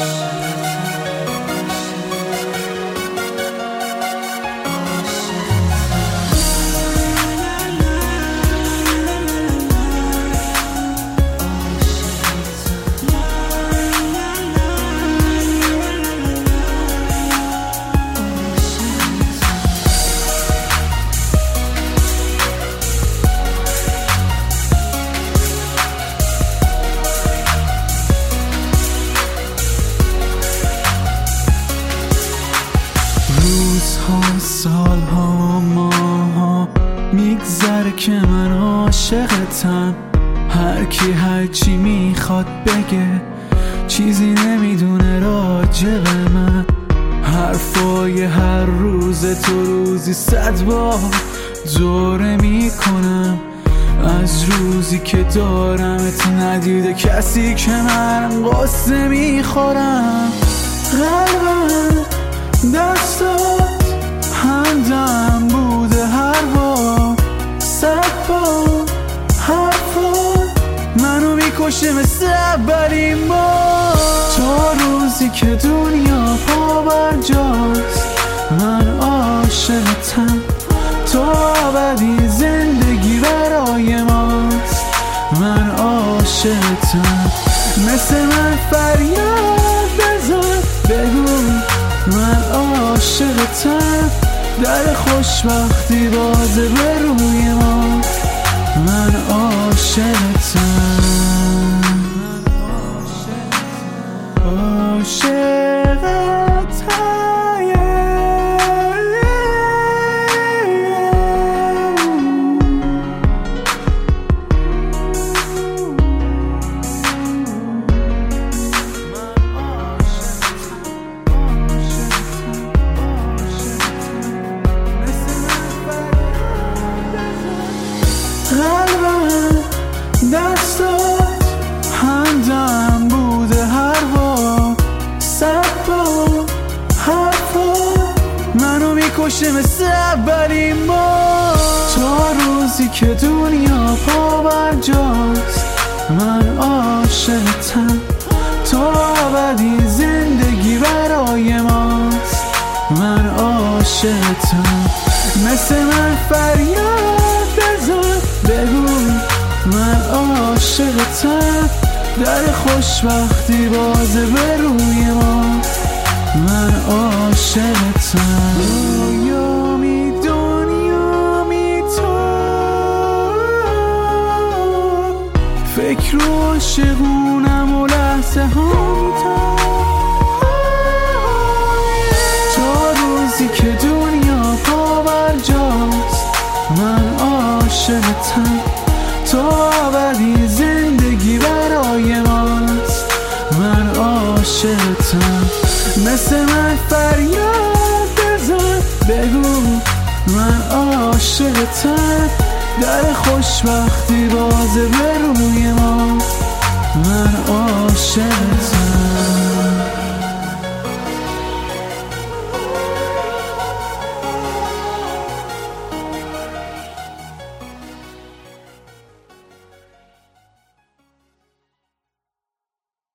روزها، سالها، ماها میگذره که من عاشقتم. هر کی هر چی میخواد بگه، چیزی نمیدونه راجب من. حرفای هر روز تو روزی 100 بار دوره میکنم. از روزی که دارمت ندیده کسی که من قصه میخورم. قلبم دستات همدم بوده هر بار، 100 بار حرفات منو میکشه مثل اولین بار. تا روزی که دنیا پا بر جاست من عاشقتم. تا ابدی زندگی برای ماست من عاشقتم. مثل من فریاد بزن بگو من عاشقتم. در خوشبختی بازه به روی ما من عاشقتم. قلبم دستات همدم بوده هر بار، 100 بار حرفات منو میکشه مثل اولین بار. تا روزی که دنیا پا بر جاست من عاشقتم. تا ابدی زندگی برای ماست من عاشقتم. مثل من فریاد بزن بگو من عاشقتم. در خوشبختی بازه به روی ما من عاشقتم. دنیامی تو فکر و عاشقونم و لحظه هم تا روزی که دنیا پا بر جاست من عاشقتم. تا ابدی زندگی برای ماست من عاشقتم. مثل من فریاد بزن بگو من عاشقتم. در خوشبختی بازه به روی ما من عاشقتم.